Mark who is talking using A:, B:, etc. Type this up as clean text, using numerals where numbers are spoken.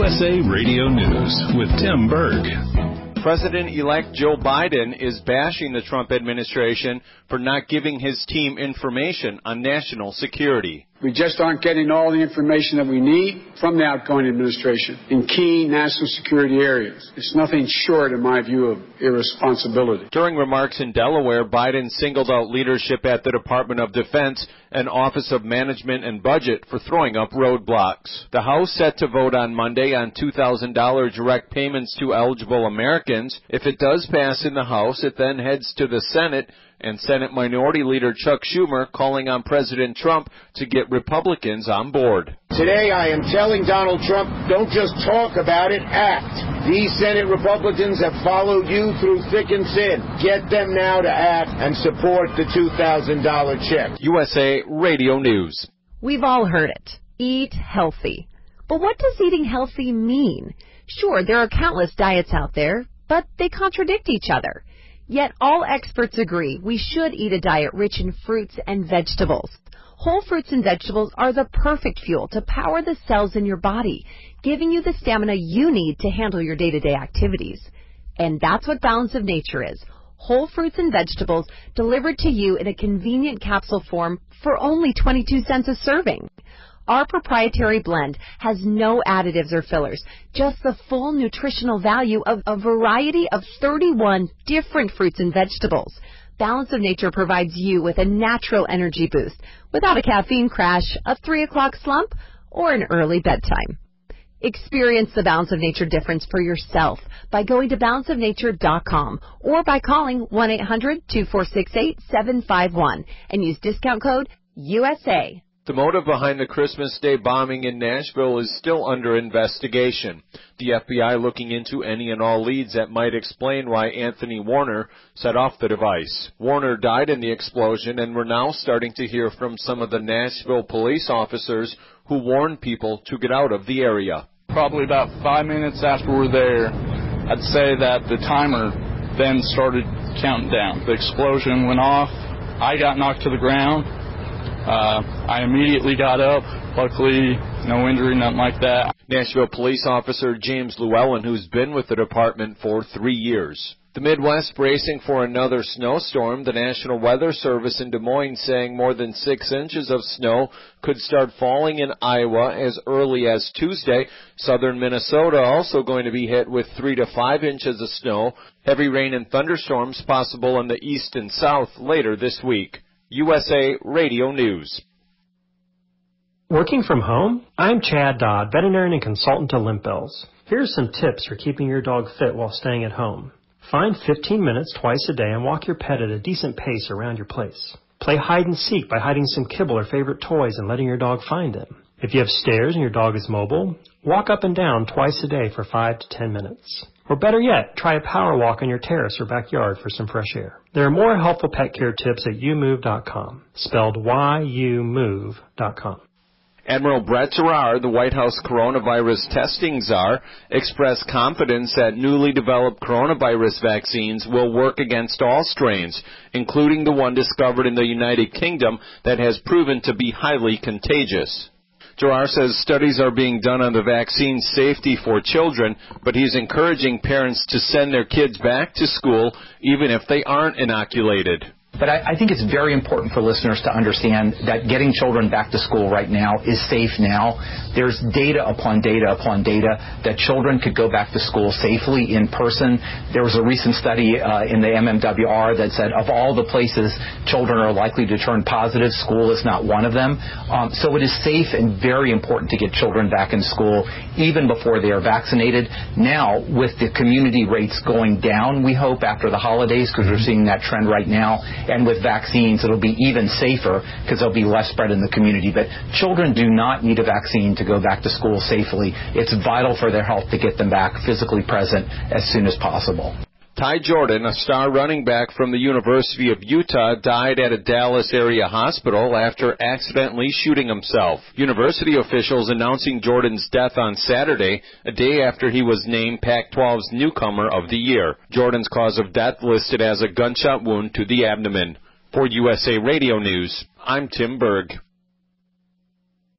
A: USA Radio News with Tim Berg.
B: President-elect Joe Biden is bashing the Trump administration for not giving his team information on national security.
C: We just aren't getting all the information that we need from the outgoing administration in key national security areas. It's nothing short, in my view, of irresponsibility.
B: During remarks in Delaware, Biden singled out leadership at the Department of Defense and Office of Management and Budget for throwing up roadblocks. The House set to vote on Monday on $2,000 direct payments to eligible Americans. If it does pass in the House, it then heads to the Senate, and Senate Minority Leader Chuck Schumer calling on President Trump to get Republicans on board.
D: Today I am telling Donald Trump, don't just talk about it, act. These Senate Republicans have followed you through thick and thin. Get them now to act and support the $2,000 check.
B: USA Radio News.
E: We've all heard it. Eat healthy. But what does eating healthy mean? Sure, there are countless diets out there, but they contradict each other. Yet all experts agree we should eat a diet rich in fruits and vegetables. Whole fruits and vegetables are the perfect fuel to power the cells in your body, giving you the stamina you need to handle your day-to-day activities. And that's what Balance of Nature is. Whole fruits and vegetables delivered to you in a convenient capsule form for only 22 cents a serving. Our proprietary blend has no additives or fillers, just the full nutritional value of a variety of 31 different fruits and vegetables. Balance of Nature provides you with a natural energy boost without a caffeine crash, a 3 o'clock slump, or an early bedtime. Experience the Balance of Nature difference for yourself by going to balanceofnature.com or by calling 1-800-246-8751 and use discount code USA.
B: The motive behind the Christmas Day bombing in Nashville is still under investigation. The FBI looking into any and all leads that might explain why Anthony Warner set off the device. Warner died in the explosion, and we're now starting to hear from some of the Nashville police officers who warned people to get out of the area.
F: Probably about 5 minutes after we're there, I'd say that the timer then started counting down. The explosion went off. I got knocked to the ground. I immediately got up. Luckily, no injury, nothing like that.
B: Nashville police officer James Llewellyn, who's been with the department for 3 years. The Midwest bracing for another snowstorm. The National Weather Service in Des Moines saying more than 6 inches of snow could start falling in Iowa as early as Tuesday. Southern Minnesota also going to be hit with 3 to 5 inches of snow. Heavy rain and thunderstorms possible in the east and south later this week. USA Radio News.
G: Working from home? I'm Chad Dodd, veterinarian and consultant to Limp Bells. Here are some tips for keeping your dog fit while staying at home. Find 15 minutes twice a day and walk your pet at a decent pace around your place. Play hide and seek by hiding some kibble or favorite toys and letting your dog find them. If you have stairs and your dog is mobile, walk up and down twice a day for 5 to 10 minutes. Or better yet, try a power walk on your terrace or backyard for some fresh air. There are more helpful pet care tips at youmove.com, spelled YOUMOVE.com.
B: Admiral Brett Giroir, the White House coronavirus testing czar, expressed confidence that newly developed coronavirus vaccines will work against all strains, including the one discovered in the United Kingdom that has proven to be highly contagious. Giroir says studies are being done on the vaccine's safety for children, but he's encouraging parents to send their kids back to school even if they aren't inoculated.
H: But I think it's very important for listeners to understand that getting children back to school right now is safe now. There's data upon data upon data that children could go back to school safely in person. There was a recent study in the MMWR that said of all the places children are likely to turn positive, school is not one of them. So it is safe and very important to get children back in school even before they are vaccinated. Now, with the community rates going down, we hope, after the holidays, because we're seeing that trend right now, and with vaccines, it'll be even safer because there'll be less spread in the community. But children do not need a vaccine to go back to school safely. It's vital for their health to get them back physically present as soon as possible.
B: Ty Jordan, a star running back from the University of Utah, died at a Dallas area hospital after accidentally shooting himself. University officials announcing Jordan's death on Saturday, a day after he was named Pac-12's Newcomer of the Year. Jordan's cause of death listed as a gunshot wound to the abdomen. For USA Radio News, I'm Tim Berg.